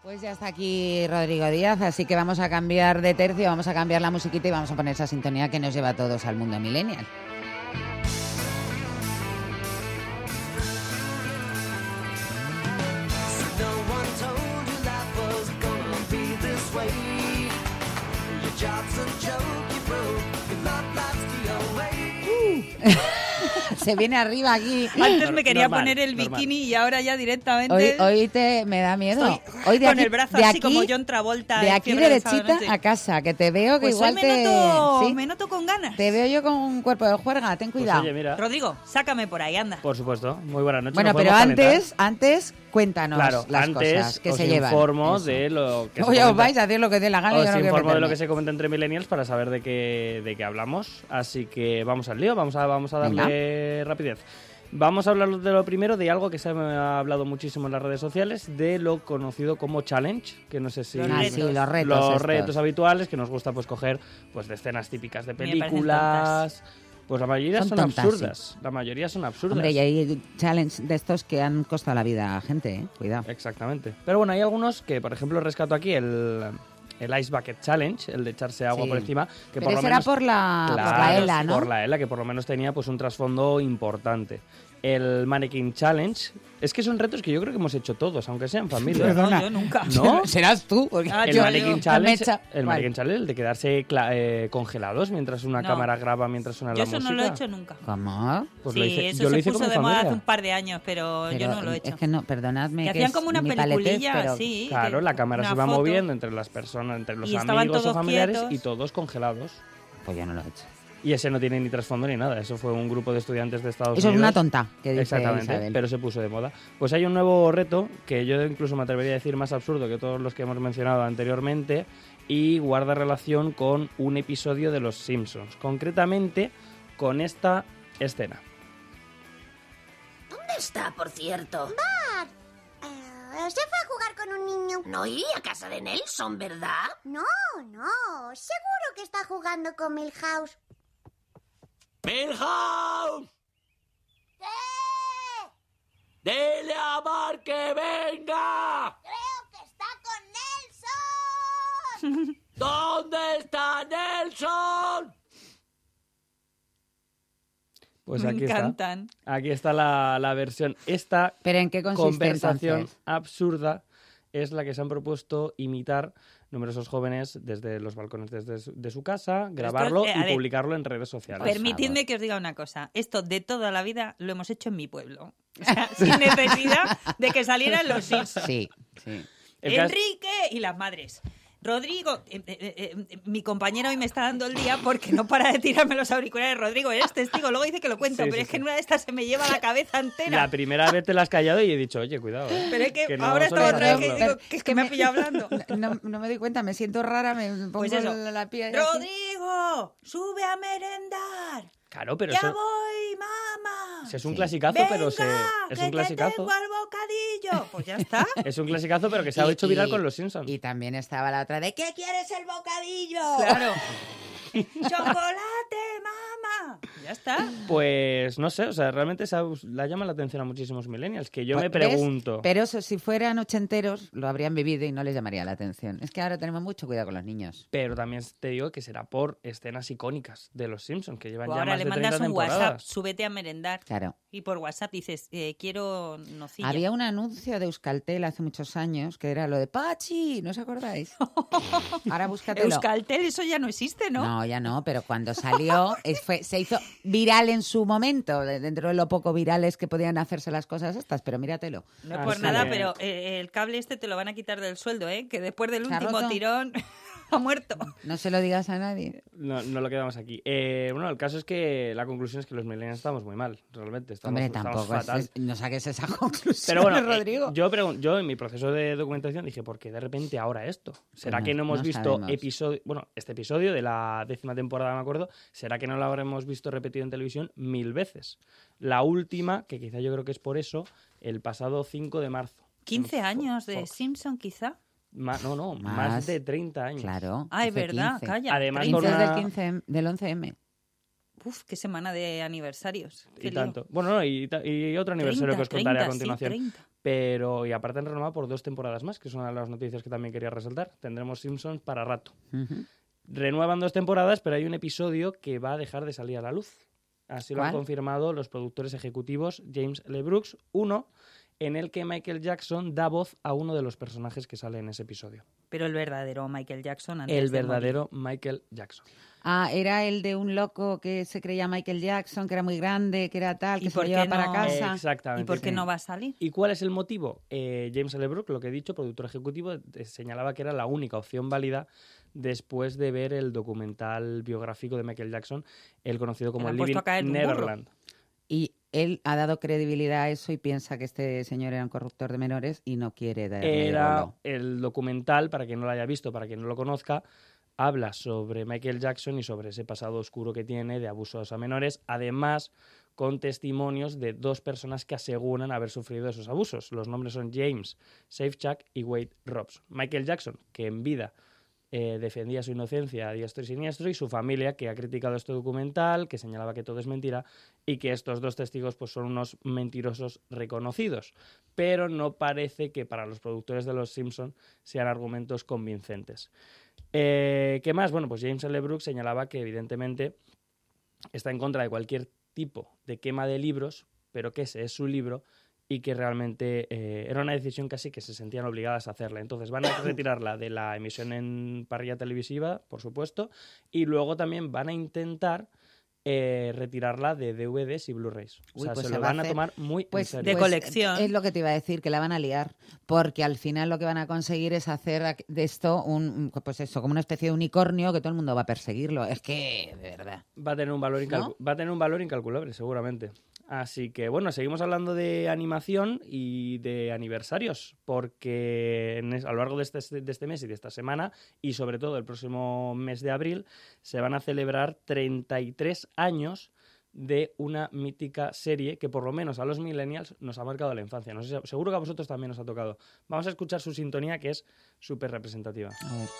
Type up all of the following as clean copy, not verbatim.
Pues ya está aquí Rodrigo Díaz, así que vamos a cambiar de tercio, vamos a cambiar la musiquita y vamos a poner esa sintonía que nos lleva a todos al mundo millennial. Se viene arriba aquí. Antes me quería poner el bikini y ahora ya directamente... Hoy me da miedo. Hoy de con aquí, el brazo de así aquí, como John Travolta. De aquí derechita a casa, que te veo que pues igual me noto con ganas. Te veo yo con un cuerpo de juerga, ten cuidado. Pues oye, mira. Rodrigo, sácame por ahí, anda. Por supuesto, muy buenas noches. Bueno, pero antes cuéntanos las cosas que se llevan. Os informo de lo que Oye, os vais a hacer lo que dé la gana. Os informo de lo que se comenta entre millennials para saber de qué hablamos. Así que vamos al lío, vamos a darle rapidez. Vamos a hablar de lo primero, de algo que se ha hablado muchísimo en las redes sociales, de lo conocido como challenge, que no sé si... los retos habituales, que nos gusta pues coger pues de escenas típicas de películas... Pues la mayoría son absurdas. Sí. La mayoría son absurdas. Hombre, y hay challenge de estos que han costado la vida a gente, ¿eh? Cuidado. Exactamente. Pero bueno, hay algunos que, por ejemplo, rescato aquí el Ice Bucket Challenge, el de echarse agua por encima. Que pero por lo ese menos, era por la ELA, ¿no? Por la ELA, que por lo menos tenía pues un trasfondo importante. El Mannequin Challenge. Es que son retos que yo creo que hemos hecho todos, aunque sean familia. Perdona, yo nunca. ¿No? ¿Serás tú? El Mannequin Challenge, el de quedarse congelados mientras una cámara graba mientras suena la música. Yo eso no lo he hecho nunca. ¿Cómo? Pues sí, eso se puso de moda hace un par de años, pero yo no lo he hecho. Es que no, perdonadme. Que hacían como una peliculilla, pero... sí. Claro, la cámara se va moviendo entre las personas, entre los amigos o familiares quietos. Y todos congelados. Pues yo no lo he hecho. Y ese no tiene ni trasfondo ni nada. Eso fue un grupo de estudiantes de Estados Unidos. Eso es una tonta, que dice exactamente, Isabel. Pero se puso de moda. Pues hay un nuevo reto, que yo incluso me atrevería a decir más absurdo que todos los que hemos mencionado anteriormente, y guarda relación con un episodio de Los Simpsons. Concretamente, con esta escena. ¿Dónde está, por cierto? Bart. Se fue a jugar con un niño. No iría a casa de Nelson, ¿verdad? No. Seguro que está jugando con Milhouse. ¡Milhouse! ¿Qué? ¡Dile a Bart que venga! Creo que está con Nelson. ¿Dónde está Nelson? Pues Me aquí encantan. está. Aquí está la versión. Esta ¿Pero en qué consiste, conversación entonces? absurda es la que se han propuesto imitar numerosos jóvenes desde los balcones de su casa, grabarlo y publicarlo en redes sociales. Permitidme que os diga una cosa. Esto de toda la vida lo hemos hecho en mi pueblo. O sea, sin necesidad de que salieran Los Simpsons. Sí. Enrique y las madres. Rodrigo, mi compañero hoy me está dando el día porque no para de tirarme los auriculares. Rodrigo, eres testigo, luego dice que lo cuento, pero es que en una de estas se me lleva la cabeza entera. La primera vez te la has callado y he dicho, oye, cuidado. Pero es que no ahora estaba otra vez que digo que es que me ha pillado hablando. No me doy cuenta, me siento rara, me pongo pues eso. la piel. Rodrigo, sube a merendar. Claro, pero ¡Ya eso... voy, mamá! Es un clasicazo, Venga, pero es un clasicazo. Que te tengo el bocadillo. Pues ya está. Es un clasicazo, pero que se ha hecho viral con Los Simpsons. Y también estaba la otra de ¿qué quieres el bocadillo? Claro. ¡Chocolate, mamá! Ya está. Pues no sé, o sea, realmente la llama la atención a muchísimos millennials, que yo me pregunto... Pero eso, si fueran ochenteros, lo habrían vivido y no les llamaría la atención. Es que ahora tenemos mucho cuidado con los niños. Pero también te digo que será por escenas icónicas de Los Simpsons, que llevan ya ahora más de 30 temporadas. Ahora le mandas un WhatsApp, súbete a merendar. Claro. Y por WhatsApp dices, quiero nocilla. Había un anuncio de Euskaltel hace muchos años que era lo de Pachi, ¿no os acordáis? Ahora búscatelo. Euskaltel, eso ya no existe, ¿no? No, ya no, pero cuando salió se hizo viral en su momento, dentro de lo poco virales que podían hacerse las cosas estas, pero míratelo. No por nada, pero el cable este te lo van a quitar del sueldo, ¿eh? Que después del último tirón ha muerto. No se lo digas a nadie. No lo quedamos aquí. Bueno, el caso es que la conclusión es que los millennials estamos muy mal, realmente. Hombre, tampoco fatal. no saques esa conclusión, pero bueno, Rodrigo. Yo en mi proceso de documentación dije, ¿por qué de repente ahora esto? ¿Será que no hemos visto este episodio de la 10ª temporada, me acuerdo? ¿Será que no lo habremos visto repetido en televisión 1000 veces? La última, que quizá yo creo que es por eso, el pasado 5 de marzo. 15 años de Simpson, quizá. Más de 30 años. Claro. Ah, es verdad, 15. calla. Además, 15 del 11M. Uf, qué semana de aniversarios. Y tanto. Bueno, no, y otro aniversario 30, que os contaré 30, a continuación. Sí, 30. Pero, y aparte han renovado por 2 temporadas más, que es una de las noticias que también quería resaltar. Tendremos Simpsons para rato. Renuevan 2 temporadas, pero hay un episodio que va a dejar de salir a la luz. Así lo han confirmado los productores ejecutivos James L. Brooks. Uno, en el que Michael Jackson da voz a uno de los personajes que sale en ese episodio. Pero el verdadero Michael Jackson antes El de verdadero morir. Michael Jackson. Ah, era el de un loco que se creía Michael Jackson, que era muy grande, que era tal, ¿Y que se por lo qué lleva para no? casa. Exactamente. ¿Y por qué no va a salir? ¿Y cuál es el motivo? James L. Brooks, lo que he dicho, productor ejecutivo, señalaba que era la única opción válida después de ver el documental biográfico de Michael Jackson, el conocido como Le han Living puesto a caer de un Neverland. Y él ha dado credibilidad a eso y piensa que este señor era un corruptor de menores y no quiere darle Era bolo. el documental, para quien no lo haya visto, para quien no lo conozca, habla sobre Michael Jackson y sobre ese pasado oscuro que tiene de abusos a menores, además con testimonios de 2 personas que aseguran haber sufrido esos abusos. Los nombres son James Safechuck y Wade Robson. Michael Jackson, que en vida defendía su inocencia a diestro y siniestro, y su familia, que ha criticado este documental, que señalaba que todo es mentira y que estos 2 testigos pues, son unos mentirosos reconocidos. Pero no parece que para los productores de Los Simpson sean argumentos convincentes. ¿Qué más? Bueno, pues James L. Brooks señalaba que evidentemente está en contra de cualquier tipo de quema de libros, pero que ese es su libro y que realmente era una decisión casi que se sentían obligadas a hacerla. Entonces van a retirarla de la emisión en parrilla televisiva, por supuesto, y luego también van a intentar retirarla de DVDs y Blu-rays. O sea, pues se lo van a tomar muy en serio. de colección. Es lo que te iba a decir, que la van a liar, porque al final lo que van a conseguir es hacer de esto pues eso, como una especie de unicornio que todo el mundo va a perseguirlo. Es que, de verdad. Va a tener un valor incalculable, seguramente. Así que, bueno, seguimos hablando de animación y de aniversarios, porque a lo largo de este mes y de esta semana, y sobre todo el próximo mes de abril, se van a celebrar 33 años de una mítica serie que por lo menos a los millennials nos ha marcado la infancia. No sé, seguro que a vosotros también os ha tocado. Vamos a escuchar su sintonía, que es súper representativa. A ver.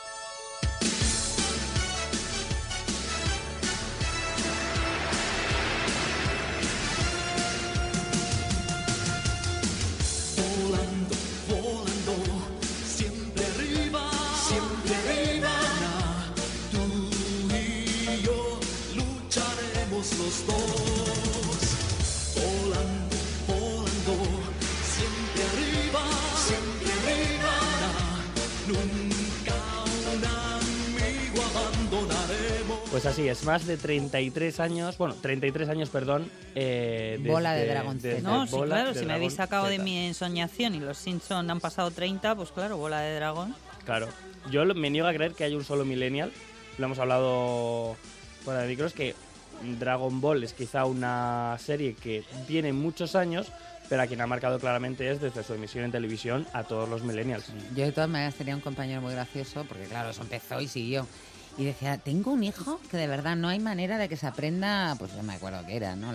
Pues así es, más de 33 años, perdón. Bola de Dragon Z. No, sí, Bola claro, de si me Dragon habéis sacado de Z. mi ensoñación y los Simpsons han pasado 30, pues claro, Bola de Dragón. Claro. Yo me niego a creer que haya un solo millennial. Lo hemos hablado fuera de micros, que Dragon Ball es quizá una serie que tiene muchos años, pero a quien ha marcado claramente es desde su emisión en televisión a todos los millennials. Yo de todas maneras tenía un compañero muy gracioso, porque claro, eso empezó y siguió. Y decía, tengo un hijo que de verdad no hay manera de que se aprenda, pues no me acuerdo qué era, ¿no?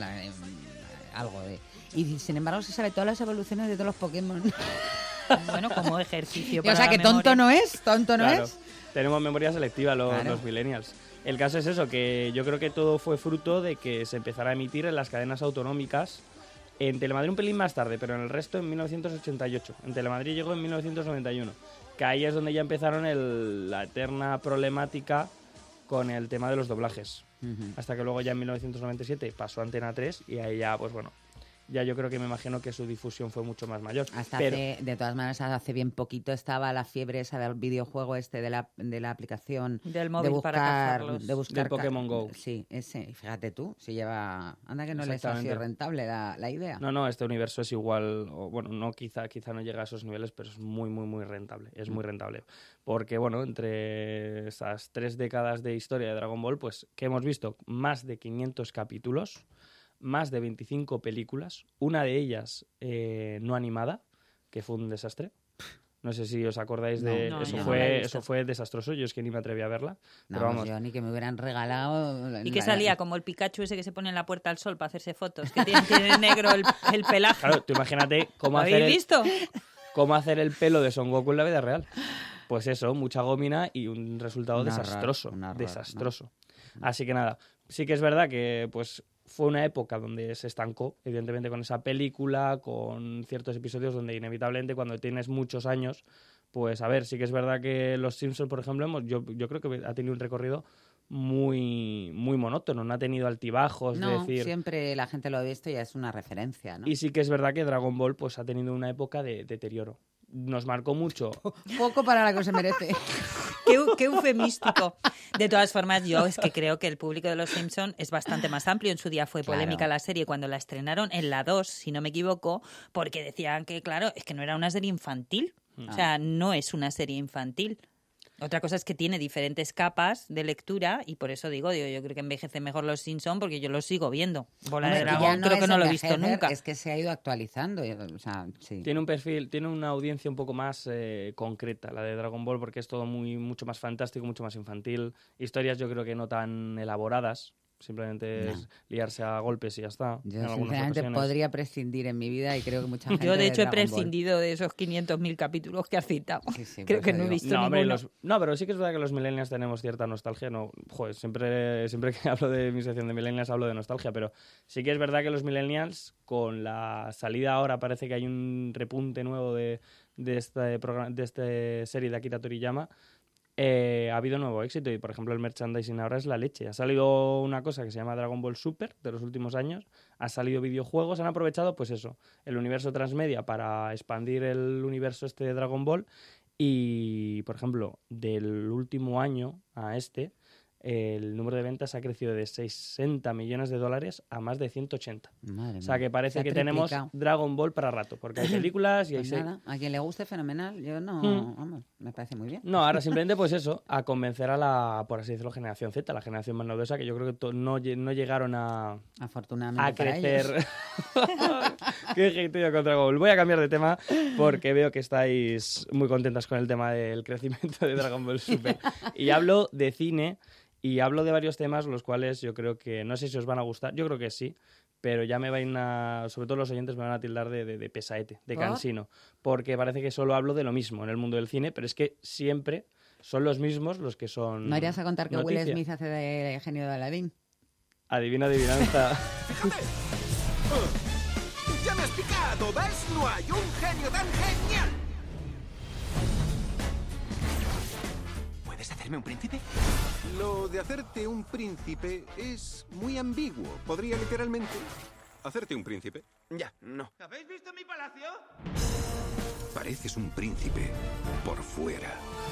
Algo de... Y sin embargo se sabe todas las evoluciones de todos los Pokémon. Bueno, como ejercicio O para sea, la que memoria. tonto no es, Claro, tenemos memoria selectiva Claro. los millennials. El caso es eso, que yo creo que todo fue fruto de que se empezara a emitir en las cadenas autonómicas. En Telemadrid un pelín más tarde, pero en el resto en 1988. En Telemadrid llegó en 1991. Que ahí es donde ya empezaron la eterna problemática con el tema de los doblajes. Hasta que luego ya en 1997 pasó a Antena 3 y ahí ya, pues bueno, ya yo creo que me imagino que su difusión fue mucho más mayor. De todas maneras, hace bien poquito estaba la fiebre esa del videojuego de la aplicación del móvil para cazarlos. de buscar del Pokémon Go. Sí, ese. Y fíjate tú, si lleva... Anda que no les ha sido rentable la idea. No, este universo es igual, o bueno, no quizá no llega a esos niveles, pero es muy, muy, muy rentable. Es muy rentable. Porque, bueno, entre esas 3 décadas de historia de Dragon Ball, pues, que hemos visto más de 500 capítulos, más de 25 películas, una de ellas no animada, que fue un desastre. No sé si os acordáis de... Eso fue desastroso, yo es que ni me atreví a verla. No, pero vamos. yo ni que me hubieran regalado... Y que salía como el Pikachu ese que se pone en la puerta al sol para hacerse fotos, que tiene negro el pelaje. Claro, tú imagínate cómo cómo hacer el pelo de Son Goku en la vida real. Pues eso, mucha gómina y un resultado desastroso. Desastroso. Así que nada, sí que es verdad que pues fue una época donde se estancó, evidentemente, con esa película, con ciertos episodios donde inevitablemente cuando tienes muchos años, pues a ver, sí que es verdad que Los Simpsons, por ejemplo, yo creo que ha tenido un recorrido muy monótono, no ha tenido altibajos. No, decir... siempre la gente lo ha visto y ya es una referencia, ¿no? Y sí que es verdad que Dragon Ball pues ha tenido una época de deterioro. Nos marcó mucho. Poco para la que se merece. Qué eufemístico. De todas formas, yo es que creo que el público de Los Simpson es bastante más amplio. En su día fue polémica la serie cuando la estrenaron en la 2, si no me equivoco, porque decían que, claro, es que no era una serie infantil. O sea, no es una serie infantil. Otra cosa es que tiene diferentes capas de lectura y por eso digo, yo creo que envejece mejor Los Simpson porque yo los sigo viendo. Bola de Dragón creo que no lo he visto nunca. Es que se ha ido actualizando. O sea, sí. Tiene un perfil, tiene una audiencia un poco más concreta, la de Dragon Ball, porque es todo mucho más fantástico, mucho más infantil. Historias yo creo que no tan elaboradas. Simplemente es liarse a golpes y ya está. Yo sinceramente podría prescindir en mi vida y creo que mucha gente... Yo de hecho he prescindido de esos 500.000 capítulos que has citado. Sí, creo que no he visto ninguno. No, pero sí que es verdad que los millennials tenemos cierta nostalgia. No, joder, siempre que hablo de mi sección de millennials hablo de nostalgia, pero sí que es verdad que los millennials, con la salida ahora, parece que hay un repunte nuevo de esta serie de Akira Toriyama. Ha habido nuevo éxito y, por ejemplo, el merchandising ahora es la leche. Ha salido una cosa que se llama Dragon Ball Super de los últimos años, ha salido videojuegos, han aprovechado, pues eso, el universo transmedia para expandir el universo este de Dragon Ball y, por ejemplo, del último año a el número de ventas ha crecido de $60 millones a más de 180. Madre o sea, que parece que tenemos Dragon Ball para rato, porque hay películas y pues hay... nada, a quien le guste, fenomenal. Yo no, vamos, me parece muy bien. No, ahora simplemente pues eso, a convencer a la, por así decirlo, generación Z, la generación más novedosa, que yo creo que no llegaron a crecer. Qué hateo con Dragon Ball. Voy a cambiar de tema porque veo que estáis muy contentas con el tema del crecimiento de Dragon Ball Super. Y hablo de cine y hablo de varios temas los cuales yo creo que, no sé si os van a gustar, yo creo que sí, pero ya me van sobre todo los oyentes me van a tildar de pesaete, de cansino, porque parece que solo hablo de lo mismo en el mundo del cine, pero es que siempre son los mismos los que son ¿No irías a contar que noticia? Will Smith hace de genio de Aladdin? Adivina, adivinanza. ¡Ya me has picado! ¿Ves? No hay un genio tan genial. ¿Puedes hacerme un príncipe? Lo de hacerte un príncipe es muy ambiguo. Podría literalmente hacerte un príncipe. Ya, no. ¿Habéis visto mi palacio? Pareces un príncipe por fuera.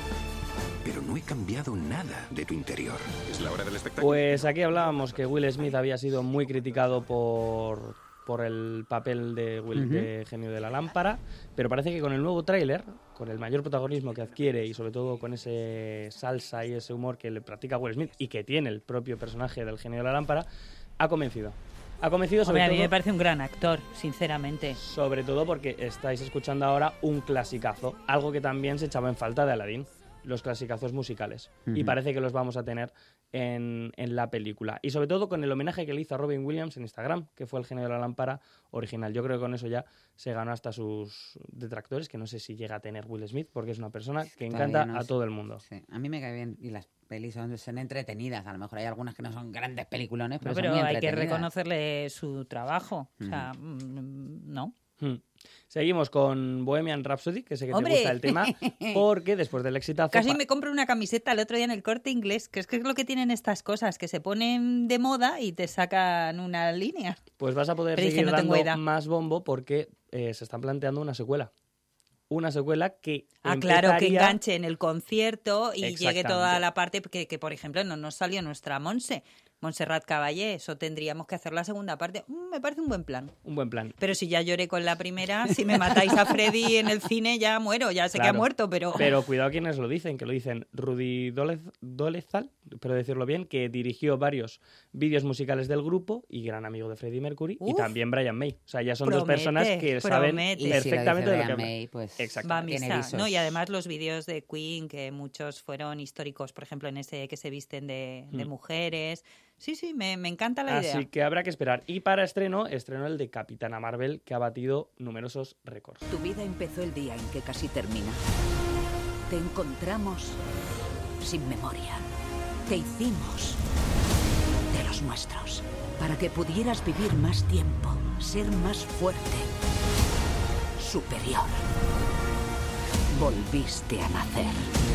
Pero no he cambiado nada de tu interior. Es la hora del espectáculo. Pues aquí hablábamos que Will Smith había sido muy criticado por el papel de genio de la lámpara, pero parece que con el nuevo tráiler, con el mayor protagonismo que adquiere y sobre todo con ese salsa y ese humor que le practica Will Smith y que tiene el propio personaje del genio de la lámpara, ha convencido. Ha convencido sobre todo... A mí me parece un gran actor, sinceramente. Sobre todo porque estáis escuchando ahora un clasicazo, algo que también se echaba en falta de Aladdin, los clasicazos musicales. Y parece que los vamos a tener en la película. Y sobre todo con el homenaje que le hizo a Robin Williams en Instagram, que fue el genio de la lámpara original. Yo creo que con eso ya se ganó hasta sus detractores, que no sé si llega a tener Will Smith, porque es una persona que encanta a todo el mundo. Sí. A mí me cae bien. Y las pelis son entretenidas. A lo mejor hay algunas que no son grandes peliculones, pero, pero son muy hay que entretenidas. reconocerle su trabajo. O sea, no. Seguimos con Bohemian Rhapsody, que sé que te gusta el tema, porque después del exitazo... Casi me compro una camiseta el otro día en el Corte Inglés, que es lo que tienen estas cosas, que se ponen de moda y te sacan una línea. Pues vas a poder seguir dando más bombo porque se están planteando una secuela. Una secuela que claro, que enganche en el concierto y llegue toda la parte que, por ejemplo, no nos salió nuestra Montserrat Caballé, eso tendríamos que hacer la segunda parte. Me parece un buen plan. Un buen plan. Pero si ya lloré con la primera, si me matáis a Freddy en el cine ya muero, ya sé que ha muerto, pero... Pero cuidado quienes lo dicen, que lo dicen Rudy Dolezal, espero decirlo bien, que dirigió varios vídeos musicales del grupo y gran amigo de Freddie Mercury, y también Brian May. O sea, ya son dos personas que saben perfectamente de lo que hablan. May, pues, va a misa. No, y además los vídeos de Queen, que muchos fueron históricos, por ejemplo, en ese que se visten de mujeres... Sí, me encanta la idea. Así que habrá que esperar. Y para estreno el de Capitana Marvel, que ha batido numerosos récords. Tu vida empezó el día en que casi termina. Te encontramos sin memoria. Te hicimos los nuestros. Para que pudieras vivir más tiempo, ser más fuerte, superior. Volviste a nacer.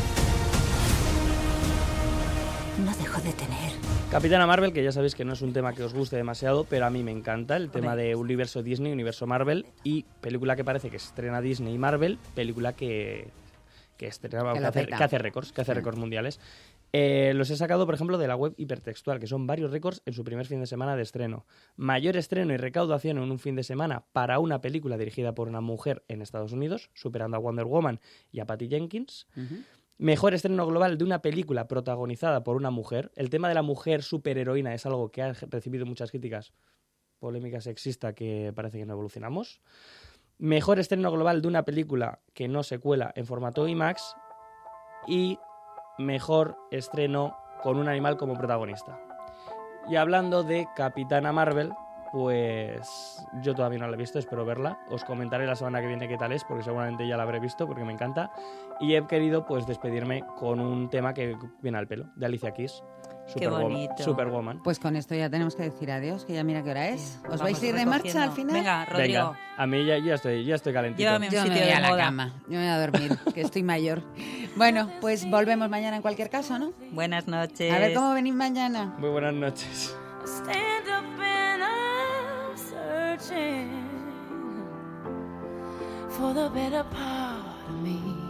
No dejo de tener. Capitana Marvel, que ya sabéis que no es un tema que os guste demasiado, pero a mí me encanta el tema de universo Disney, universo Marvel, y película que parece que estrena Disney y Marvel, película que hace récords, récords mundiales. Los he sacado, por ejemplo, de la web Hipertextual, que son varios récords en su primer fin de semana de estreno. Mayor estreno y recaudación en un fin de semana para una película dirigida por una mujer en Estados Unidos, superando a Wonder Woman y a Patty Jenkins. Mejor estreno global de una película protagonizada por una mujer. El tema de la mujer superheroína es algo que ha recibido muchas críticas, polémica sexista, que parece que no evolucionamos. Mejor estreno global de una película que no se cuela en formato IMAX. Y mejor estreno con un animal como protagonista. Y hablando de Capitana Marvel, pues yo todavía no la he visto, espero verla. Os comentaré la semana que viene qué tal es, porque seguramente ya la habré visto, porque me encanta. Y he querido pues despedirme con un tema que viene al pelo, de Alicia Keys. Superwoman. Pues con esto ya tenemos que decir adiós, que ya mira qué hora es. ¿Os vais a ir de marcha al final? Venga, Rodrigo. Venga, a mí ya estoy calentito. Llévame a un Yo sitio me voy de a la moda. cama, yo me voy a dormir, que estoy mayor. Bueno, pues volvemos mañana en cualquier caso, ¿no? Buenas noches. A ver cómo venís mañana. Muy buenas noches. Stand up and I'm searching for the better part of me.